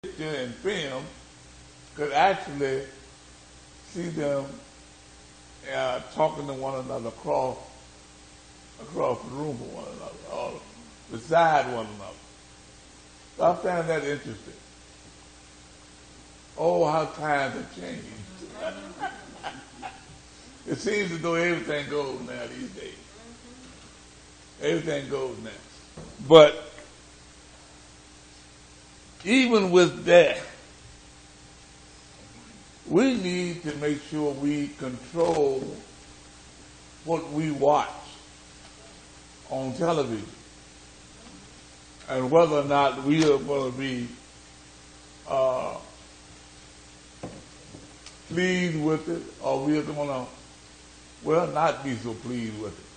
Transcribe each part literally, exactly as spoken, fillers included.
picture and film could actually see them uh, talking to one another across across the room from one another, or beside one another. So I found that interesting. Oh, how times have changed. It seems as though everything goes now these days. Everything goes now. But even with that, we need to make sure we control what we watch on television and whether or not we are going to be uh, pleased with it or we are going to, well, not be so pleased with it.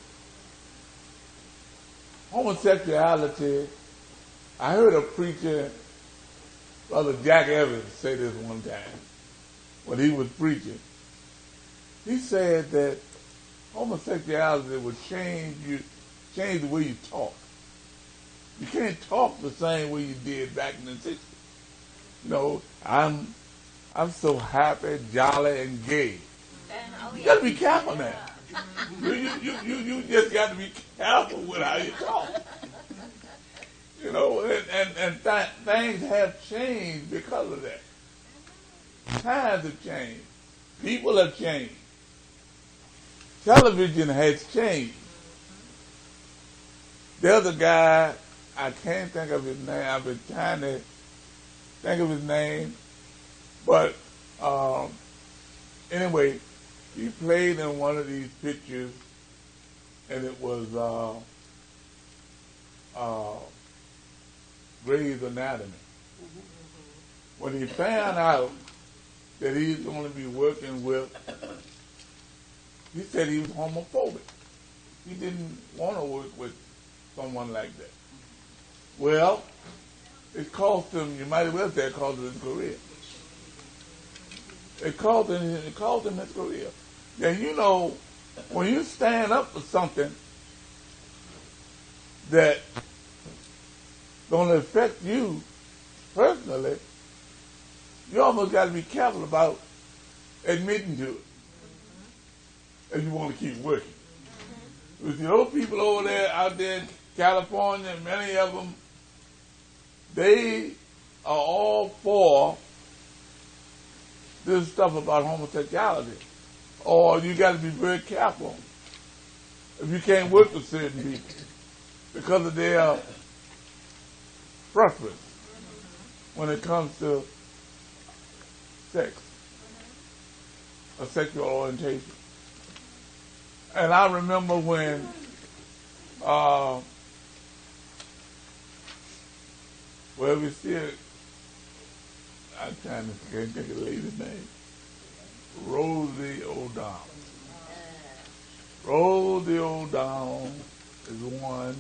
Homosexuality, I heard a preacher, Brother Jack Evans, say this one time when he was preaching. He said that homosexuality would change you, change the way you talk. You can't talk the same way you did back in the sixties. You know, I'm I'm so happy, jolly, and gay. You got to be careful now. You, you, you, you, you just got to be careful with how you talk. You know, and, and, and th- things have changed because of that. Times have changed. People have changed. Television has changed. There's a guy, I can't think of his name. I've been trying to think of his name. But um, anyway, he played in one of these pictures, and it was uh, uh, Grey's Anatomy. When he found out that he's going to be working with, he said he was homophobic. He didn't want to work with someone like that. Well, it cost him, you might as well say it cost him his career. It cost him, it cost him his career. And you know, when you stand up for something that going to affect you personally, you almost got to be careful about admitting to it if you want to keep working. With the old people over there, out there in California, many of them, they are all for this stuff about homosexuality. Or you got to be very careful if you can't work with certain people because of their preference when it comes to sex or sexual orientation. And I remember when uh, well, we see it, I'm trying to can't think of the lady's name. Rosie O'Donnell. Rosie O'Donnell is one.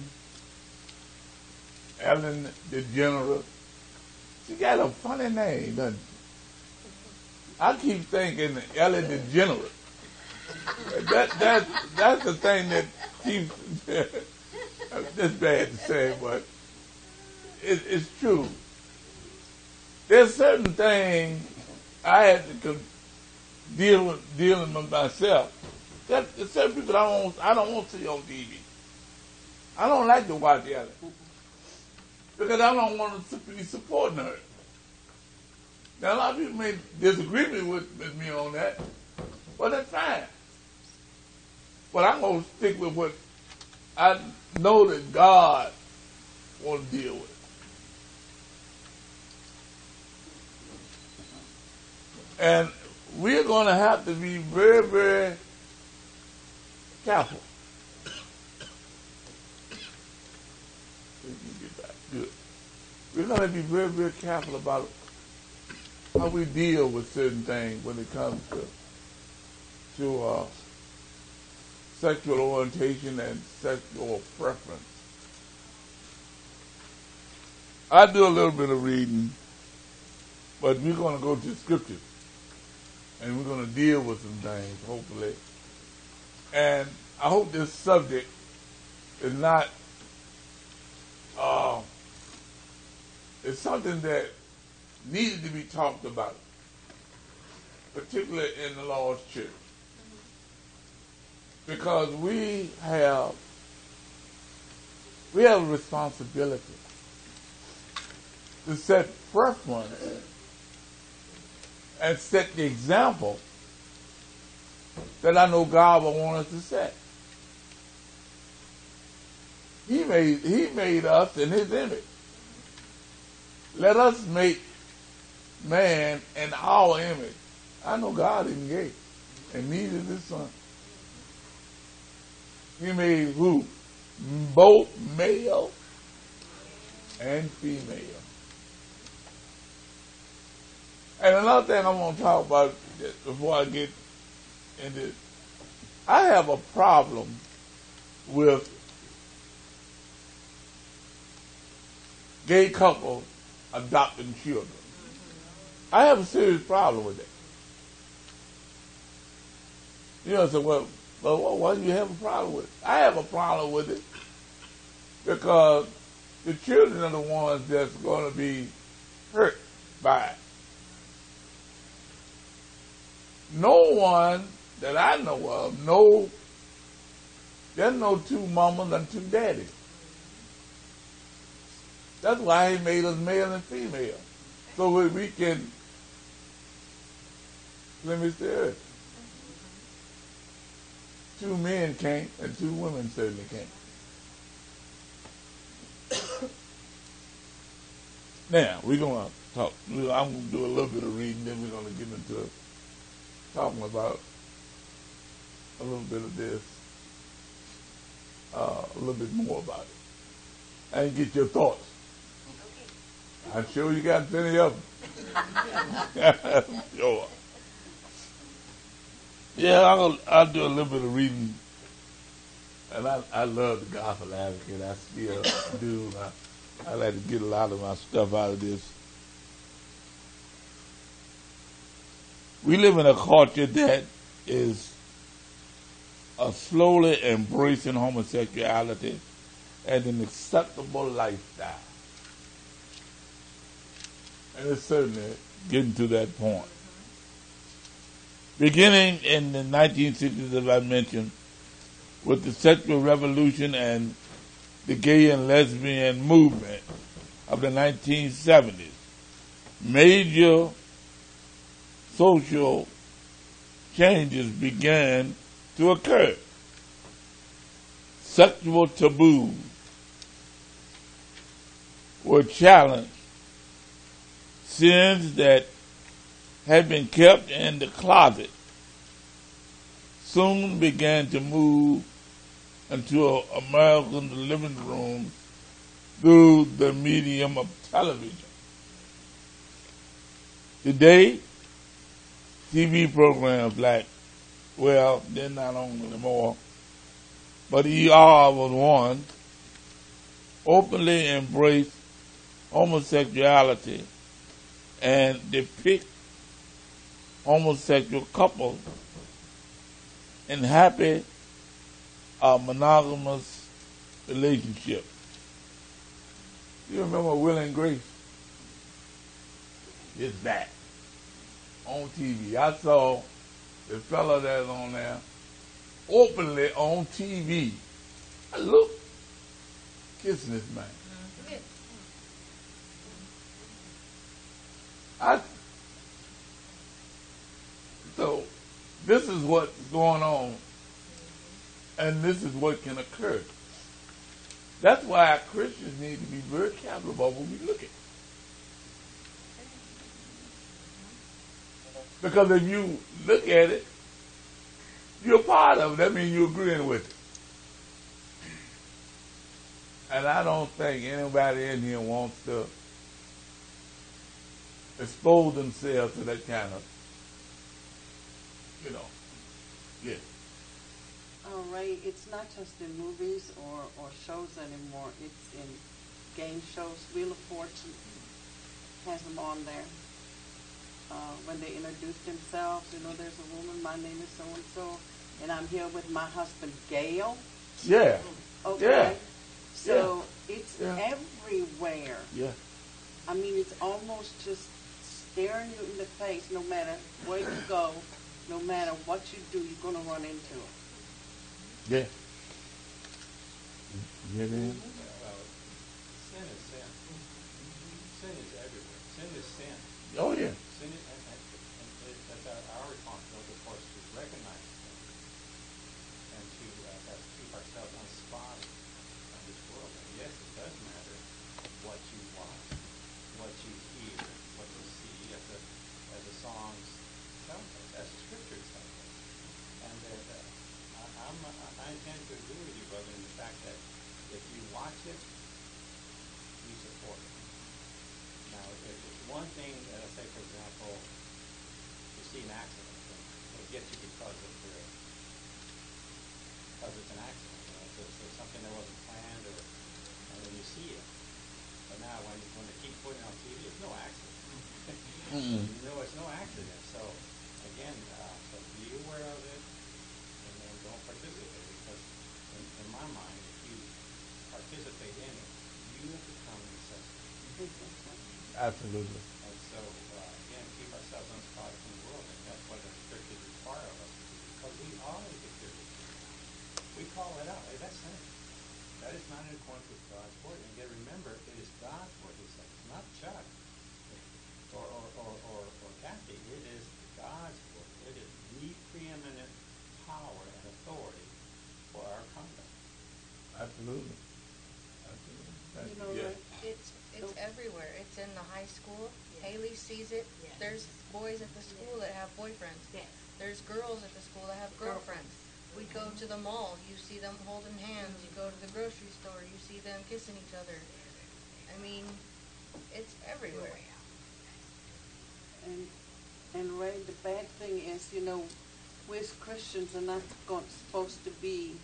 Ellen DeGeneres. She got a funny name, doesn't she? I keep thinking Ellen DeGeneres. That that that's the thing that keeps. That's bad to say, but it, it's true. There's certain things I had to deal with dealing with myself. There's certain people I don't I don't want to see on T V. I don't like to watch Ellen because I don't want to be supporting her. Now a lot of people may disagree with, with me on that, but that's fine. But I'm going to stick with what I know that God wants to deal with. And we're going to have to be very, very careful. Good. We're going to be very, very careful about how we deal with certain things when it comes to to uh, sexual orientation and sexual preference. I do a little bit of reading, but we're going to go to the scriptures, and we're going to deal with some things, hopefully. And I hope this subject is not, uh, it's something that needed to be talked about, particularly in the Lord's church. Because we have we have a responsibility to set preference and set the example that I know God will want us to set. He made He made us in His image. Let us make man in our image. I know God isn't gay, and neither is His Son. He made who? Both male and female. And another thing I want to talk about before I get into it, I have a problem with gay couples adopting children. I have a serious problem with that. You know, so well, well, why do you have a problem with it? I have a problem with it because the children are the ones that's going to be hurt by it. No one that I know of, no, there's no two mamas and two daddies. That's why He made us male and female. So we, we can, let me say it. Two men can't, and two women certainly can't. Now, we're going to talk. I'm going to do a little bit of reading, then we're going to get into talking about a little bit of this, uh, a little bit more about it. And get your thoughts. I'm sure you got plenty of them. Sure. Yeah, I'll, I'll do a little bit of reading. And I, I love the Gospel Advocate. I still do. I, I like to get a lot of my stuff out of this. We live in a culture that is uh, slowly embracing homosexuality as an acceptable lifestyle. And it's certainly getting to that point. Beginning in the nineteen sixties, as I mentioned, with the sexual revolution and the gay and lesbian movement of the nineteen seventies, major social changes began to occur. Sexual taboos were challenged. Sins that had been kept in the closet soon began to move into American living rooms through the medium of television. Today, T V programs like, well, they're not on anymore, but E R was one, openly embraced homosexuality and depict homosexual couples in happy uh, monogamous relationships. You remember Will and Grace? It's back on T V. I saw the fella that's on there openly on T V. I look, kissing this man. I, so this is what's going on, and this is what can occur. That's why Christians need to be very careful about what we look at. Because if you look at it, you're part of it. That means you're agreeing with it. And I don't think anybody in here wants to expose themselves to that kind of, you know, yeah. All right, it's not just in movies or, or shows anymore. It's in game shows. Wheel of Fortune has them on there. Uh, when they introduce themselves, you know, there's a woman, my name is so-and-so, and I'm here with my husband, Gail. Yeah. Okay. Yeah. So yeah. it's yeah. everywhere. Yeah. I mean, it's almost just staring you in the face no matter where you go, no matter what you do, you're going to run into it. Yeah. You hear me? Mhm. Yeah, well, sin is sin. Sin is everywhere. Sin is sin. Oh yeah. Sin is, and, and, and it, that's our, our responsibility, of course, to recognize sin and to uh, uh, keep ourselves unspotted from this world. And yes, it does matter what you watch, what you hear, what you see, as the as the songs tell us, as the scriptures tell us. And that uh, I, I'm, I I intend to agree with you, brother, in the fact that if you watch it, you support it. Now, it, it's one thing, uh, say for example, you see an accident, and it gets you because of the because it's an accident. You know, it's, it's, it's something that wasn't planned, or and then you see it. But now, when when they keep putting it on T V, it's no accident. Mm-mm. You know, it's no accident. So again, uh, so be aware of it, and then don't participate, because in, in my mind, if you participate in it, you have become necessary. Absolutely. And so, uh, again, keep ourselves unspotted from the world, and that's what the scriptures require of us to do, because we are a peculiar people. We call it out. Hey, that's sin. That is not in accordance with God's word. And again, remember, it is God's word he says. It's not Chuck or, or, or, or, or Kathy. It is God's word. It is the preeminent power and authority for our conduct. Absolutely. Absolutely. Thank You you. know, Yeah. like, It's it's So- everywhere. It's in the high school. Yes. Haley sees it. Yes. There's boys at the school that have boyfriends. Yes. There's girls at the school that have girlfriends. We go to the mall. You see them holding hands. You go to the grocery store. You see them kissing each other. I mean, it's everywhere. and and Ray, the bad thing is, you know, we as Christians are not going, supposed to be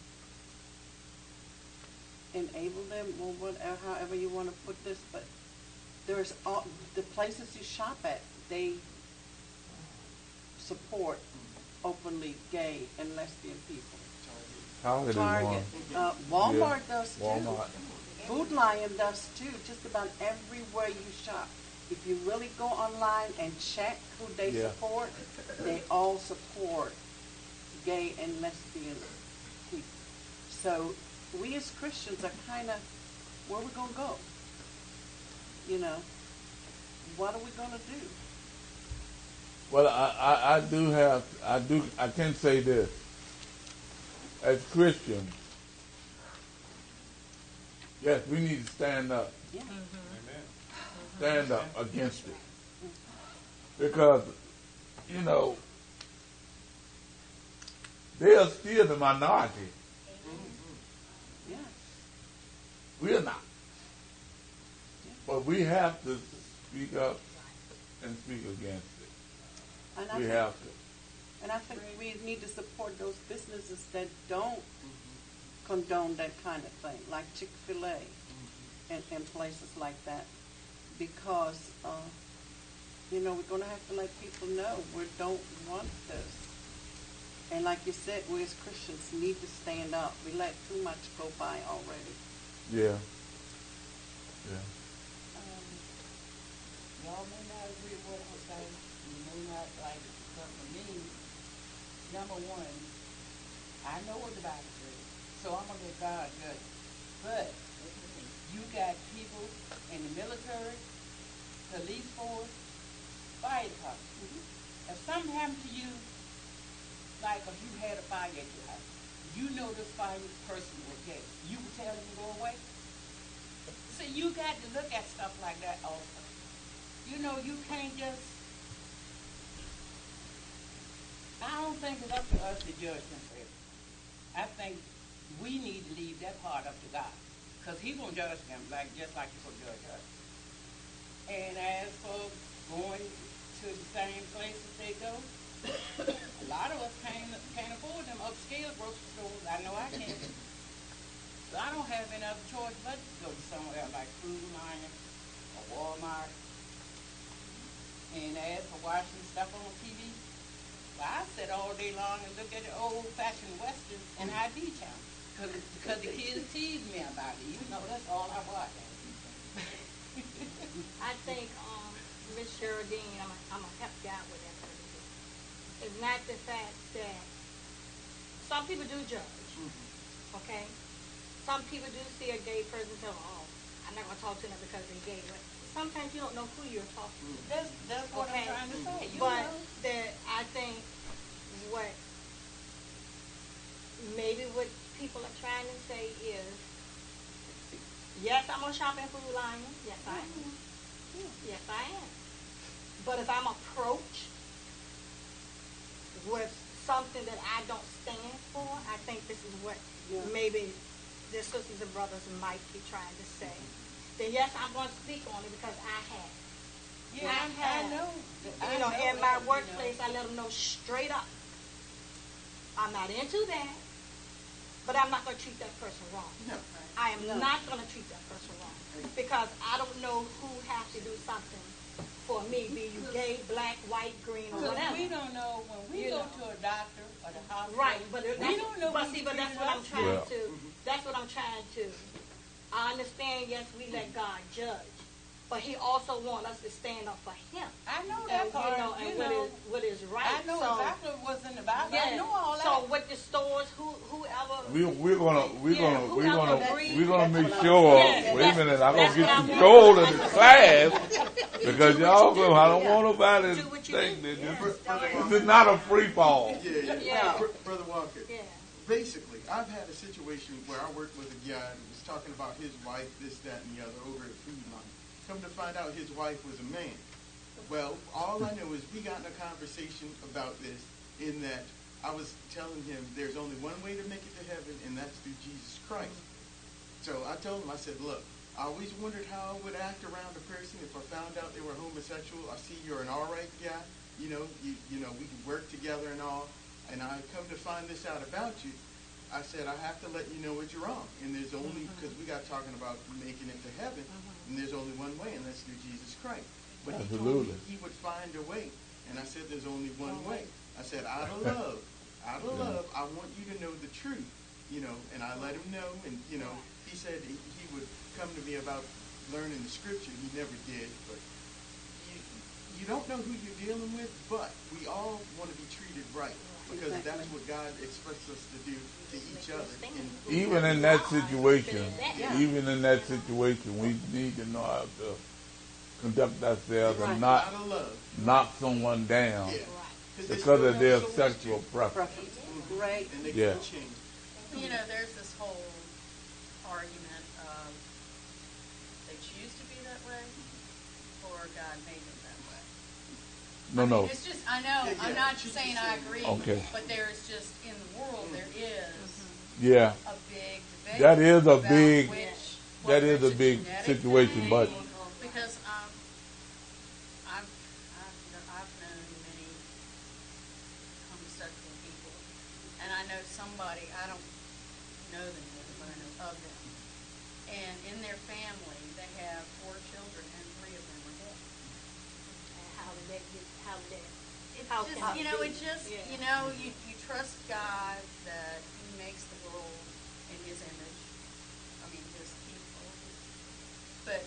enable them or whatever, however you want to put this, but there's all the places you shop at, they support openly gay and lesbian people. Target is Target, one. uh, Walmart Yeah. does too. Walmart. Food Lion does too. Just about everywhere you shop. If you really go online and check who they Yeah. support, they all support gay and lesbian people. So we as Christians are kind of, where we gonna go? You know, what are we gonna do? Well, I, I, I do have, I do, I can say this. As Christians, yes, we need to stand up, Yeah. Amen. stand up against it. Because, you know, they are still the minority. Yeah. We're not. But we have to speak up and speak against it. And I We think, have to. and I think we need to support those businesses that don't condone that kind of thing, like Chick-fil-A and, and places like that, because uh, you know, we're going to have to let people know we don't want this. And like you said, we as Christians need to stand up. We let too much go by already. Yeah. Yeah. Um, y'all may not agree with what I say. You may not like it, but for me, number one, I know what the Bible says, so I'm gonna let God judge it. But you got people in the military, police force, fire department. If something happened to you, like if you had a fire at your house, you know this fire person was dead, you would tell him to go away. So you got to look at stuff like that also. You know, you can't just. I don't think it's up to us to judge them for everything. I think we need to leave that part up to God, because He gonna judge them like just like He gonna judge us. And as for going to the same places they go, a lot of us can't can't afford them upscale grocery stores. I know I can't. So I don't have any other choice but to go to somewhere like Food Lion or Walmart. And as for watching stuff on T V, well, I sit all day long and look at the old-fashioned westerns and I D channel, because because the kids tease me about it. You know, that's all I watch. I think um, Miss Geraldine, I'm gonna I'm help you out with that a little bit. It's not the fact that some people do judge, okay? Some people do see a gay person and say, oh, I'm not gonna talk to them because they're gay. But sometimes you don't know who you're talking to. That's, that's what Okay. I'm trying to say. You But know. that I think what maybe what people are trying to say is, yes, I'm gonna shop in Food Lion. Yes, I am. Yes, I am. But if I'm approached with something that I don't stand for, I think this is what Yeah. maybe the sisters and brothers might be trying to say. Then yes, I'm going to speak on it because I have. Yeah, I I have. know. I You know, know in my that, you workplace, know. I let them know straight up. I'm not into that, but I'm not going to treat that person wrong. No. I am No. not going to treat that person wrong because I don't know who has to do something for me, be you gay, black, white, green, or Because whatever. we don't know when we You go know. to a doctor or the hospital. Right, but it- we that's, don't know. but who's see, but that's treated what I'm us. trying Yeah. to. That's what I'm trying to. I understand. Yes, we let God judge, but He also wants us to stand up for Him. I know that And, part. you know, and you what know. is what is right. I know so, exactly what's in the Bible. Yeah. I know all that. So with the stores, who whoever. We we're gonna we're Yeah, gonna we're whoever gonna agrees, we're gonna that's make what I'm sure. saying. Wait a minute, I'm That's gonna what get I'm control saying. of the class because y'all go. I don't Yeah. want nobody Do to what you think do. that Yeah. this, Brother this Walker. is not a free fall. Yeah, yeah. Yeah. Br- Brother Walker. Yeah. Basically, I've had a situation where I worked with a guy who was talking about his wife, this, that, and the other over at Food Line. Come to find out his wife was a man. Well, all I know is we got in a conversation about this in that I was telling him there's only one way to make it to heaven, and that's through Jesus Christ. So I told him, I said, look, I always wondered how I would act around a person if I found out they were homosexual. I see you're an all right guy. You know, you, you know, we can work together and all. And I come to find this out about you. I said, I have to let you know what you're wrong. And there's only, because we got talking about making it to heaven, and there's only one way, and that's through Jesus Christ. But he told me Absolutely. he would find a way. And I said, there's only one way. I said, out of love, out of love, I want you to know the truth. You know, and I let him know, and, you know, he said he, he would come to me about learning the scripture. He never did, but you, you don't know who you're dealing with, but we all want to be treated right because Exactly. that's what God expects us to do to each other. And Even in that situation, Yeah. even in that situation, we need to know how to conduct ourselves Right. and not out of love, knock someone down yeah, Right. they because still of have their so much sexual to- preference. Preference. Right. and they Yeah. can change. You know, there's this whole argument of they choose to be that way or God made them that way. No, I mean, no. it's just, I know, Yeah, I'm yeah, not she's saying just I saying- agree, Okay. but there's just, in the world, there is Yeah, a big debate. That is a about big- which- that whether is a it's big genetic situation, thing, but- Because, um, I've, I've, kn- I've known many homosexual people, and I know somebody, I don't know them, but I know of them. And in their family, they have four children, and three of them are gay. And how did that get? How did that? It's How just, can you it know, be? it just, Yeah. you know, you, you trust God that He makes the world in His image. I mean, His people. But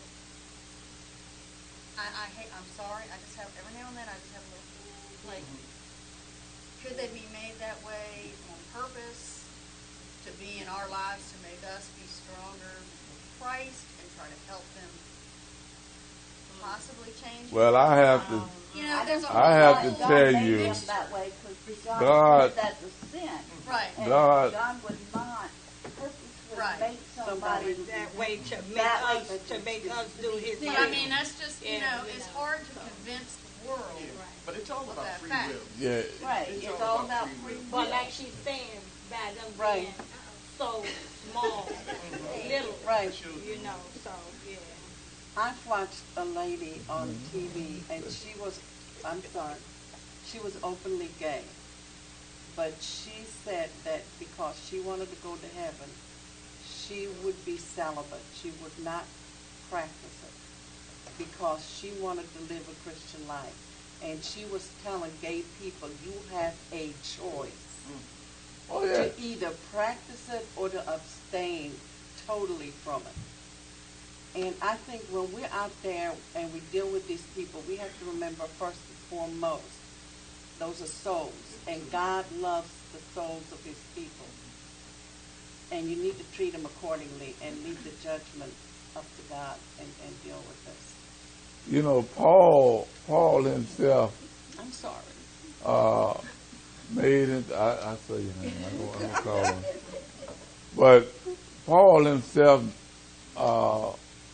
I, I hate, I'm sorry, I just have, every now and then, I just have a little, like, could they be made that way on purpose to be in our lives to make us be stronger with Christ and try to help them possibly change? Well, I have to. Um, you know, there's a I have whole to lot tell of you, mixture. Them that way because God, God- said that's a sin. Right. And God- God would not purposely Right. make somebody That way to make That way us to make us do His See, will. I mean, that's just, you Yeah, know, you it's know, hard to so. convince the world. Yeah. Right. But it's all Of about that free fact. will. Yeah, right. It's, all about free will. But like she's saying, by them Right. being so small, little, Right. you know. So yeah. I've watched a lady on T V, and she was, I'm sorry, she was openly gay. But she said that because she wanted to go to heaven, she would be celibate. She would not practice it because she wanted to live a Christian life. And she was telling gay people, you have a choice oh yeah. to either practice it or to abstain totally from it. And I think when we're out there and we deal with these people, we have to remember first and foremost, those are souls. And God loves the souls of his people. And you need to treat them accordingly and leave the judgment up to God and, and deal with this. You know, Paul, Paul himself, I'm sorry. uh, made it, I, I say your name, I don't want to call him. But Paul himself, uh,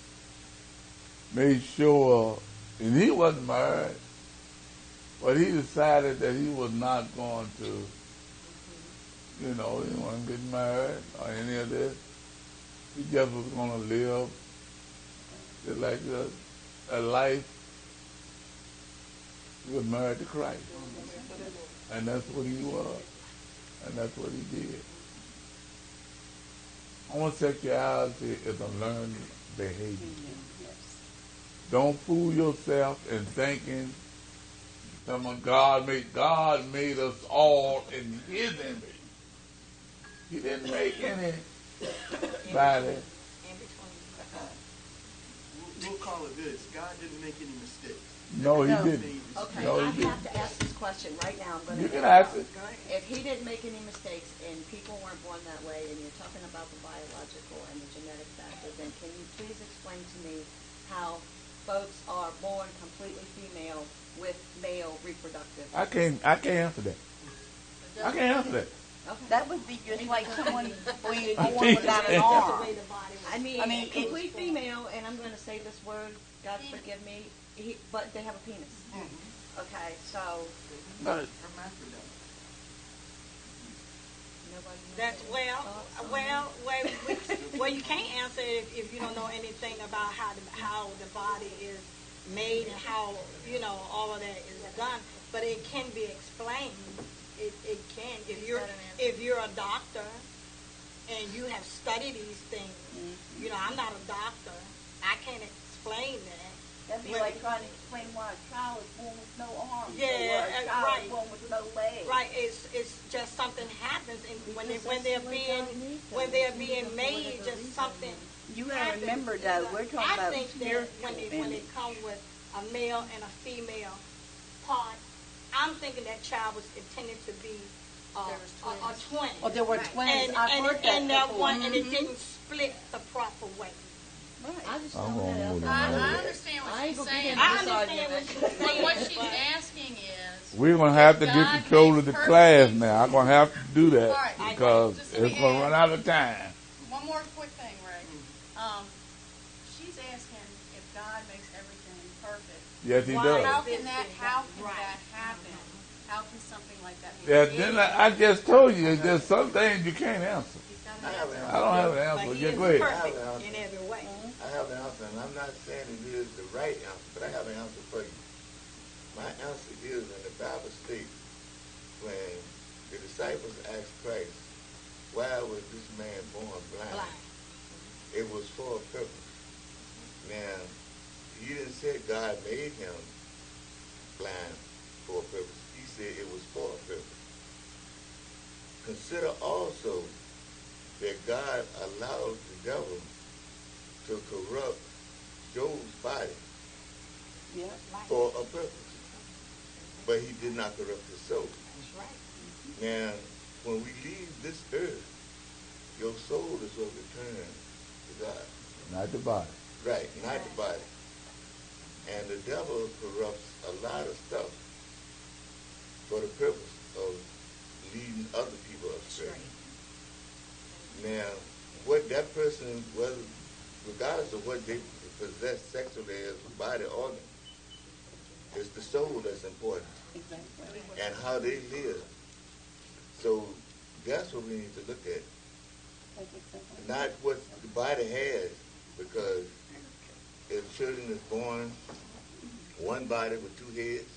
made sure, and he wasn't married, but he decided that he was not going to, you know, he wasn't getting married or any of this. He just was going to live just like a, a life. He was married to Christ. And that's what he was. And that's what he did. Homosexuality is a learned behavior. Don't fool yourself in thinking that God made God made us all in his image. He didn't make any body. We'll call it this. God didn't make any mistakes. No, he No. didn't. Okay, No, I he have didn't. to ask this question right now. I'm going You to can ask it. If he didn't make any mistakes and people weren't born that way, and you're talking about the biological and the genetic factor, then can you please explain to me how folks are born completely female with male reproductive? I can't I can't answer that. I can't answer that. Okay. That would be just like someone being I born can't without an answer arm. I mean, I mean, it- complete female, and I'm going to say this word, God forgive me, he, but they have a penis. Okay, so But Hermaphrodite. nobody knows That's any well, thoughts on well, well, we- well, you can't answer it if, if you don't know anything about how the, how the body is made and how, you know, all of that is done. But it can be explained. It, it can. If you're, if you're a doctor and you have studied these things, you know, I'm not a doctor. I can't explain that. That'd be Well, like trying to explain why a child is born with no arms. Yeah, or why uh, a child right. is born with no legs. Right, it's it's just something happens, and when they Because when they're that's the way being God made them. when they're It's being for made, whatever just reason. something. You gotta happens. remember though, we're talking I about think that spiritual when they when they image. come with a male and a female part, I'm thinking that child was intended to be uh, There was a, a twin. Oh, there were Right. twins. and I've and, heard that and that before. one and it didn't split the proper way. I just I'm don't going know. with I, him. I understand I what ain't she's gonna get saying. into I this understand what argument. she's But saying, what she's but asking is, we're gonna have to get God control made of the perfect class people. now. I'm gonna have to do that All right, because just let me it's gonna add- run out of time. one more quick thing, Ray. Um, she's asking if God makes everything perfect. Yes, he Why? does. How This can that, is how not can right. that happen? How can something like that be Yeah, created? then I, I just told you, there's some things you can't answer. He's got I an have answer. an I don't have an but answer. he Yeah, is go ahead. perfect in every way. I have an answer, and I'm not saying it is the right answer, but I have an answer for you. My answer is in the Bible states when the disciples asked Christ, why was this man born blind? Blind. It was for a purpose. Now, he didn't say God made him blind for a purpose. He said it was for a purpose. Consider also that God allowed the devil to corrupt Job's body Yeah. for a purpose. But he did not corrupt his soul. That's right. Now, when we leave this earth, your soul is going to return to God. Not the body. Right, not the body. And the devil corrupts a lot of stuff for the purpose of leading other people astray. Now, what that person, whether, regardless of what they possess sexually as a body organ, it's the soul that's important Exactly. and how they live. So that's what we need to look at. That's exactly. Not what the body has, because if children is born one body with two heads,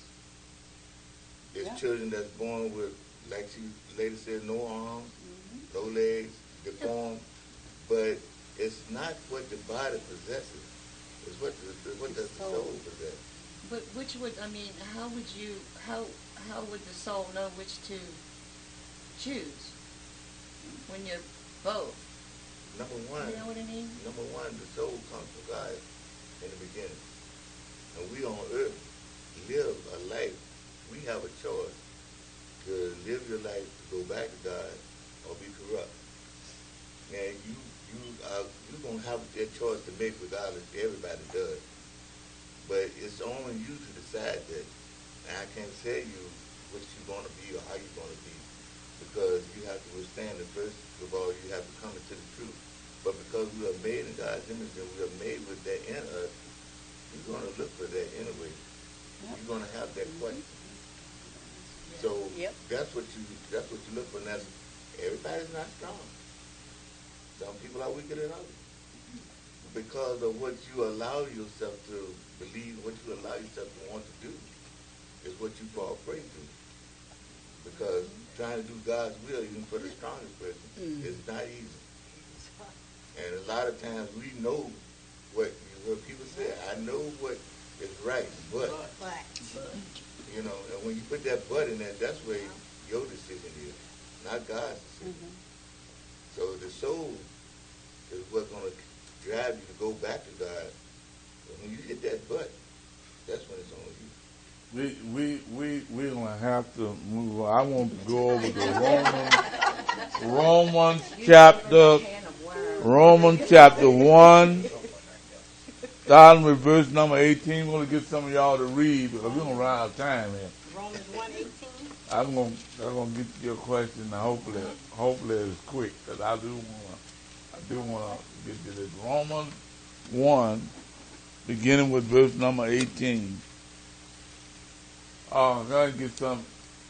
it's Yeah. children that's born with, like she lady said, no arms, no legs, deformed. But it's not what the body possesses. It's what the, the what does the soul possess. But which would, I mean, how would you, how, how would the soul know which to choose when you're both? number one, You know what I mean? number one, the soul comes from God in the beginning. And we on earth live a life. We have a choice to live your life to go back to God or be corrupt. And you you are you're gonna have that choice to make regardless. Everybody does. But it's on you to decide that. And I can't tell you what you're gonna be or how you're gonna be. Because you have to withstand it. First of all, you have to come into the truth. But because we are made in God's image and we are made with that in us, you're going to look for that anyway. Yep. You're going to have that question. So yep. that's what you that's what you look for. Now, everybody's not strong. Some people are weaker than others. Because of what you allow yourself to believe, what you allow yourself to want to do, is what you fall prey to. Because trying to do God's will, even for the strongest person, mm. is not easy. And a lot of times we know what you heard people say, I know what is right, but, but, you know, and when you put that but in there, that's where your decision is, not God's decision. Mm-hmm. So the soul is what's going to drive you to go back to God. But when you hit that but, that's when it's on you. We we we we're gonna have to move on. I want to go over to Romans, Romans chapter, Romans chapter one, starting with verse number eighteen. We're gonna get some of y'all to read because we're gonna run out of time here. Romans one eighteen. I'm gonna I'm gonna get to your question. Now hopefully hopefully it's quick because I do wanna I do wanna get to this. Romans one, beginning with verse number eighteen. Oh, can I get some?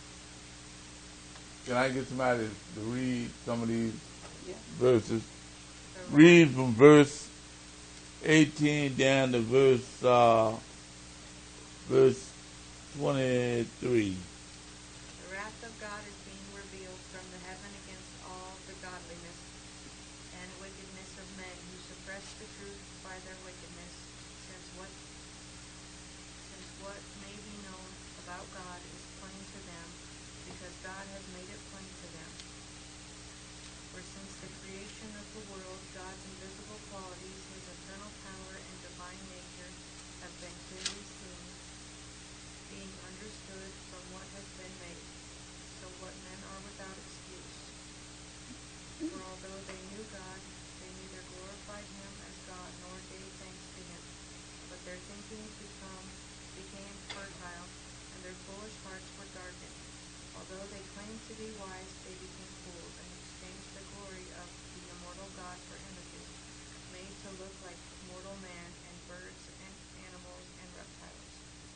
Can I get somebody to read some of these yeah. verses? Read from verse eighteen down to verse uh, verse twenty-three. The wrath of God is being revealed from the heaven against all the godliness and wickedness of men who suppress the truth by their wickedness, since what since what may be known about God is plain to them, because God has made it plain to them. For since the creation of the world, God's invisible qualities, his eternal power and divine nature, have been clearly seen, being understood from what has been made, so what men are without excuse. For although they knew God, they neither glorified him as God nor gave thanks to him, but their thinking become became fertile, and their foolish hearts were darkened. Although they claimed to be wise, they became fools, and exchanged the glory of the immortal God for images, made to look like mortal man, and birds, and animals, and reptiles.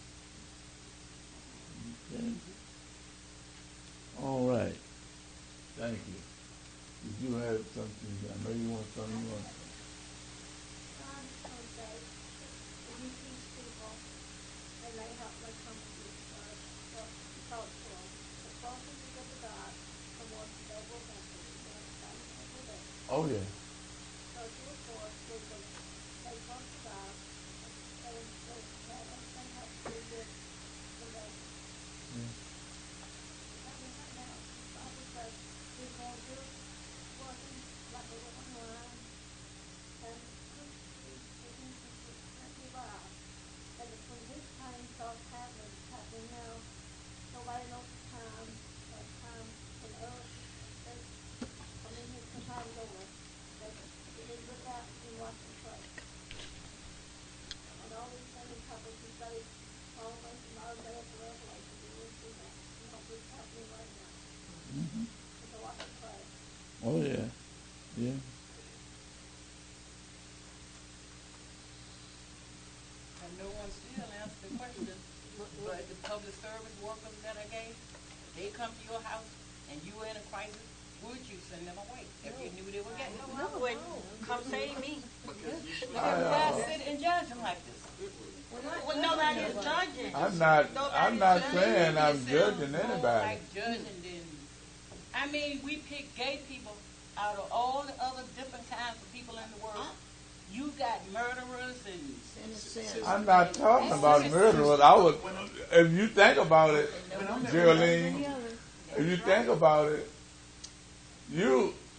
Okay. All right. Thank you. Did you have something? I know you want something. You want something. God is so great. If you teach people, and they help, they come to you first, or you talk to them. The closer you get to God, the more they will listen to you. You understand what I'm saying? Oh, yeah. So if you force people, they come to God, and they have everything has to be good for them. Yeah. I mean, right now, the Bible says we're going through working like a woman line, and good seed produces plenty of life. And when this time starts happening, happening now, nobody knows the time, or the time when the earth is, I mean, the time's over. But you need to look out and watch and pray. And all these things happen to study all the way from Isaiah to Revelation. You will see that. And what is happening right now. Mm-hmm. So watch and pray. Oh, yeah. Yeah. And no one still answered the question, but the public service workers that I gave, if they come to your house and you were in a crisis, would you send them away if you knew they were getting No, I wouldn't. Come save me. Why sit and judge them like this? Well, nobody is judging. I'm not. I'm not saying I'm It judging sounds more anybody. like judging than, I mean, we pick gay people out of all the other different kinds of people in the world. You got murderers and... I'm not talking about murderers. I would, if you think about it, Geraldine, if you think about it, you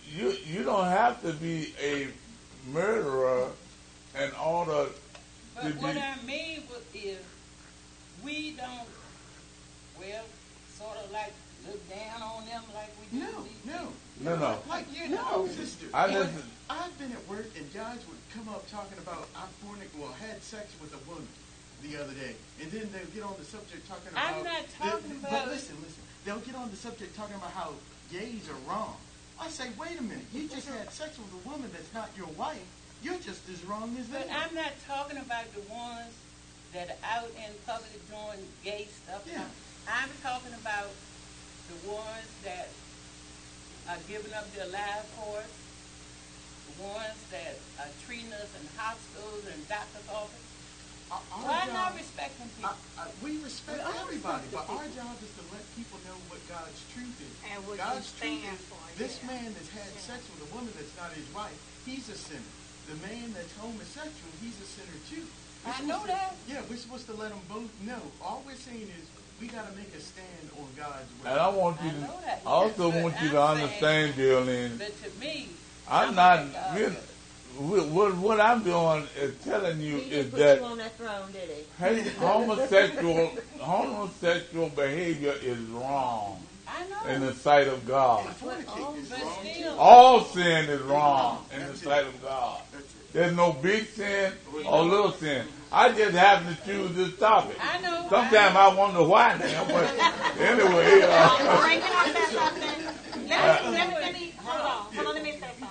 you you don't have to be a murderer in order to But what be. I mean was is we don't, well, sort of like look down on them like we do. No, these no. people. No, no. Like, you No. know, sister. I when listen. I've been at work and guys would come up talking about I fornic well had sex with a woman the other day, and then they'll get on the subject talking about. I'm not the- talking But about- listen, listen. They'll get on the subject talking about how gays are wrong. I say, wait a minute. You just had sex with a woman that's not your wife. You're just as wrong as But they. I'm not talking about the ones that are out in public doing gay stuff. Yeah. I'm talking about the ones that are giving up their lives for us, the ones that are treating us in hospitals and doctor's offices. Our, our Why job- not respecting people? I, I, we respect Well, I everybody, respect but the our people. job is to let people know what God's truth is. And what you God's truth stand is for, this yeah. man that's had Yeah. sex with a woman that's not his wife, he's a sinner. The man that's homosexual, he's a sinner too. We're I know supposed to- that. Yeah, we're supposed to let them both know. All we're saying is we got to make a stand on God's word. And I want you I to. know that. I also But want you I'm to saying- understand, Geraldine. But to me, I'm I'm not. like, uh, Really, what, what what I'm doing is telling you He is didn't put that you on that throne, did he? hey, homosexual homosexual behavior is wrong I know. in the sight of God. Fornicate is But wrong too. still, All sin is wrong in the That's it. sight of God. That's it. There's no big sin or little sin. I just happen to choose this topic. I know. Sometimes I wonder why now, but anyway. Uh, Frank, can I say something? Let me, let me, let me, hold on, hold on, let me say something.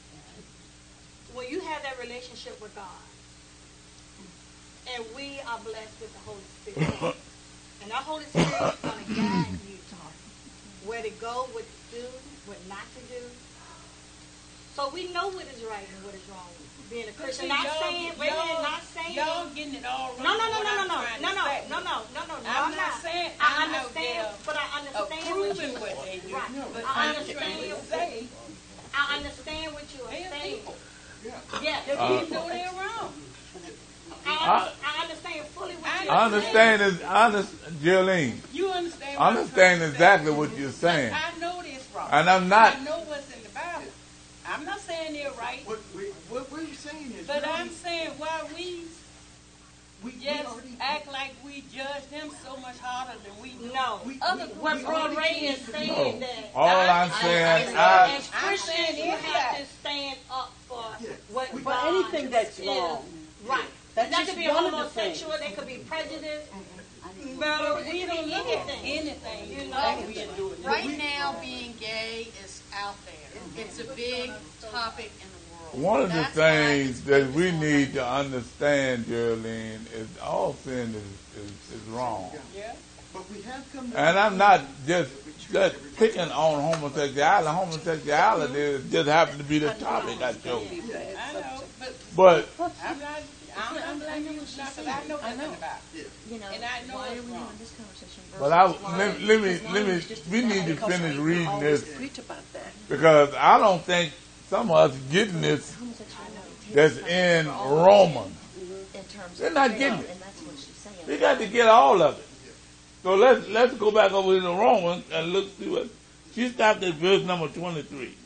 When you have that relationship with God, and we are blessed with the Holy Spirit, and our Holy Spirit is going to guide you where to go, what to do, what not to do. So we know what is right and what is wrong. Being a but Christian, see, not y'all- saying, wait a minute, y'all- not saying. Y'all getting it all No, wrong. no, no, what no, no, I'm no, trying no, to no, say. no, no, no, no, no. I'm not saying I I'm out understand, there but I understand what approving you what they do. Right. But I I'm understand. trying to say, I understand what you are they're saying. people. Yes. They Uh, know they're wrong. I, I understand fully what I you're I understand is I understand, Geraldine. You understand? I what I'm understand trying to say. exactly what you're saying, I know this wrong. and I'm not. I know what's in the Bible. I'm not saying they're right, What, we, what we're saying is, but we I'm already- saying why we we, we just already, act like we judge them so much harder than we do. No. we, Other we, What we Brother already Ray came is to- saying No. that All I'm I- saying, I- I- as Christians, you I'm saying have to that. stand up for Yeah. what For God anything that's is. wrong. Right. That's That just could be one of the homosexual, things. they could be prejudiced, But murder, we it don't could be look at anything. anything You know? like we are doing. Right now, being gay is out there. It's a big topic in the world. One of the That's why things it's that we focused on need that. to understand, Geraldine, is all sin is, is, is wrong. Yeah. But we have come to And I'm not just just picking on homosexuality. Homosexuality is- just happens to be the topic I chose. I know, but But I'm not. I'm not blaming you for nothing. I know nothing about it. You know, And I know why it's are we wrong. having this conversation? but I versus why- let, let me because why let me was just we need to decided- finish reading this Preach about that. because I don't think some of us getting this homosexuality that's takes in for all Romans. in terms They're of not sin, getting it. and that's what she's saying. We got to get all of it. So let's let's go back over to the Romans and look see what she stopped at verse number twenty-three.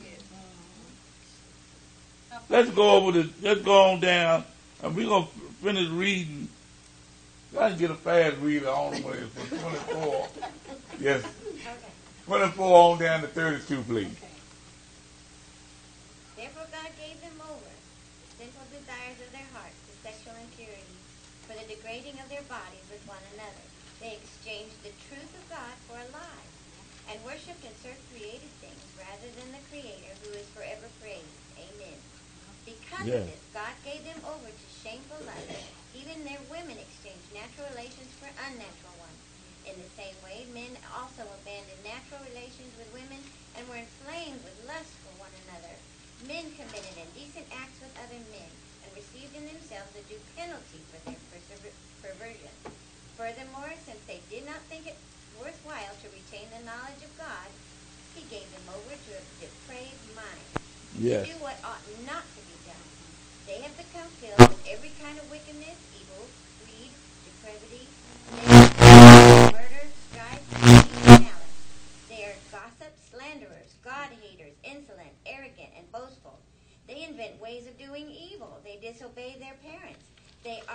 Let's go over to let's go on down and we're gonna finish reading. I can get a fast reader on the way from twenty-four. Yes. twenty-four on down to thirty-two, please. Therefore God gave them over to sinful desires of their hearts, to sexual impurity, for the degrading of their bodies with one another. They exchanged the truth of God for a lie, and worshipped and served created things rather than the Creator, who is forever praised. Amen. Because Yes. of this, God gave them over to shameful lust. Even their women exchanged natural relations for unnatural ones. In the same way, men also abandoned natural relations with women and were inflamed with lust for one another. Men committed indecent acts with other men and received in themselves a due penalty for their persever- perversion. Furthermore, since they did not think it worthwhile to retain the knowledge of God, he gave them over to a depraved mind Yes. to do what ought not to be done. They have become filled with every kind of wickedness, evil, greed, depravity, murder, strife, deceit, and malice. They are gossips, slanderers, God-haters, insolent, arrogant,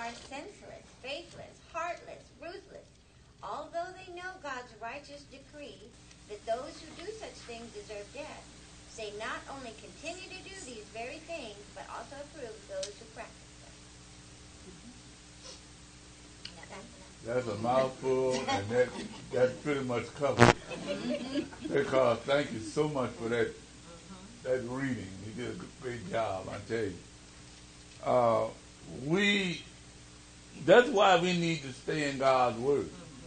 are senseless, faithless, heartless, ruthless. Although they know God's righteous decree that those who do such things deserve death, they not only continue to do these very things, but also approve those who practice them. That's a mouthful, and that that pretty much covers it. Because thank you so much for that that reading. You did a great job, I tell you. Uh, we that's why we need to stay in God's word.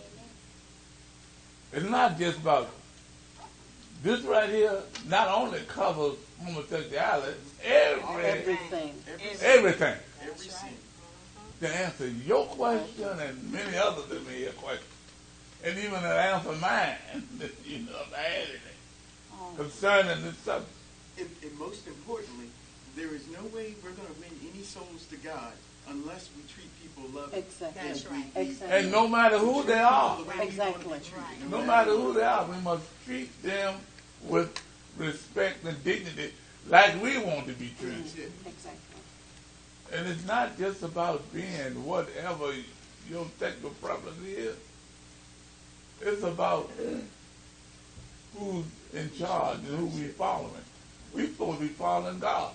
It's not just about this right here. Not only covers homosexuality, every, Everything. everything. Every sin. To answer your question and many others that may have questions. And even to answer mine, you know, if I had anything concerning this subject. And, and most importantly, there is no way we're going to win any souls to God unless we treat people loving. Exactly. That's right. Exactly. And no matter who they are, Exactly. no matter who they are, we must treat them with respect and dignity like we want to be treated. Exactly. And it's not just about being whatever your sexual preference is. It's about who's in charge and who we following. We're supposed to be following God.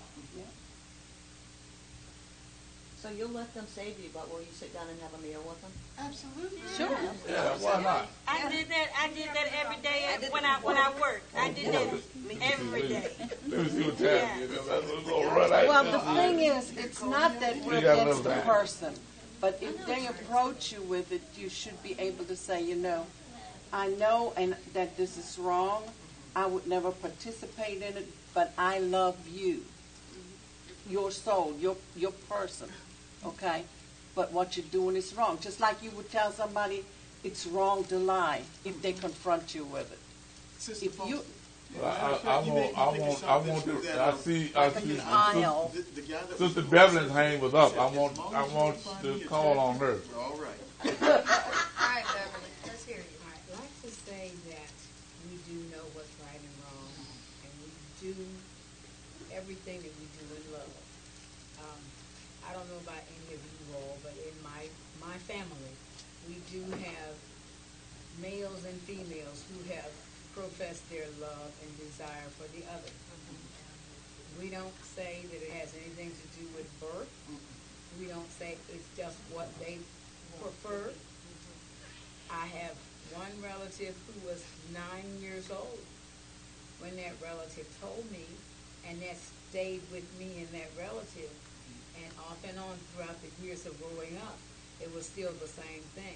So you'll let them save you, but will you sit down and have a meal with them? Absolutely. Sure. Yeah, why not? I did that. I did that every day when I when I worked. I did that every day. Let me see what time you know. That's what's going right out Well, there. the thing is, it's not that we're You got a against the little time. person, but if they approach you with it, you should be able to say, you know, I know and that this is wrong. I would never participate in it, but I love you, your soul, your your person, okay? But what you're doing is wrong. Just like you would tell somebody it's wrong to lie if they confront you with it. Sister If you, Well, I, I, I want, I want, I want to, I see, I see, aisle. The, the guy that Sister was- Beverly's hand was up. I As want, long I as you want find to me call on her. attractive, we're all right. All right, Beverly, let's hear you. I'd like to say that we do know what's right and wrong, and we do everything that we do in love. Um, I don't know about any of you all, but in my, my family, we do have males and females who have professed their love and desire for the other. We don't say that it has anything to do with birth. We don't say it's just what they prefer. I have one relative who was nine years old when that relative told me, and that stayed with me and that relative, and off and on throughout the years of growing up, it was still the same thing.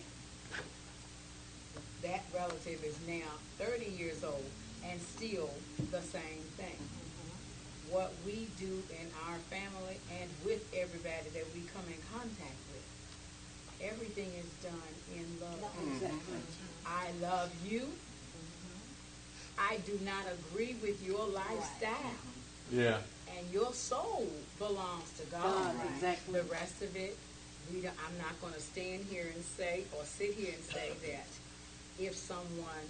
That relative is now thirty years old and still the same thing. What we do in our family and with everybody that we come in contact with, everything is done in love. Exactly. I love you. I do not agree with your lifestyle. Yeah. And your soul belongs to God. God, exactly. The rest of it, we don't, I'm not going to stand here and say, or sit here and say that if someone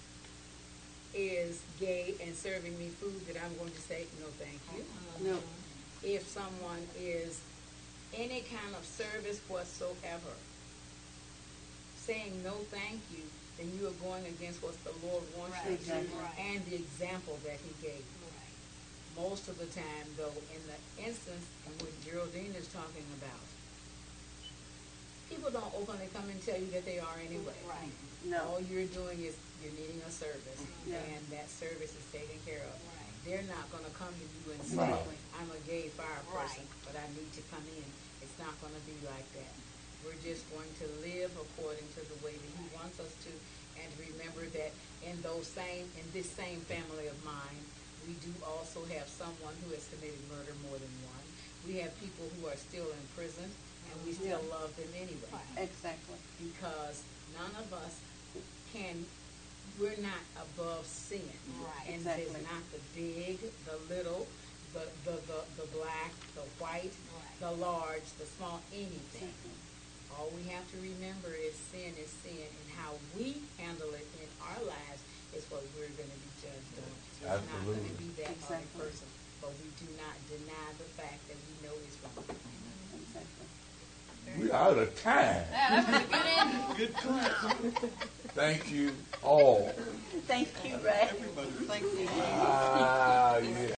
is gay and serving me food, that I'm going to say, no, thank you. No. If someone is any kind of service whatsoever, saying no, thank you, then you are going against what the Lord wants you to do Exactly. and the example that He gave. Most of the time, though, in the instance in which Geraldine is talking about, people don't openly come and tell you that they are anyway. Right. No. All you're doing is you're needing a service, Yeah. and that service is taken care of. Right. They're not going to come to you and say, Right. I'm a gay fire person, Right. but I need to come in. It's not going to be like that. We're just going to live according to the way that He wants us to, and remember that in those same, in this same family of mine, we do also have someone who has committed murder more than one. We have people who are still in prison, and we still Yeah. love them anyway. Exactly. Because none of us can, we're not above sin. Right. And Exactly. there's not the big, the little, the, the, the, the black, the white, Right. the large, the small, anything. Exactly. All we have to remember is sin is sin, and how we handle it in our lives is what we're going to be judged on. It's not going to Absolutely. be that other Exactly. person, but we do not deny the fact that we know it's wrong. Exactly. We out of time. Yeah, that was a good ending. Good class. Thank you all. Thank you, Ray. Everybody. Thank you. Uh,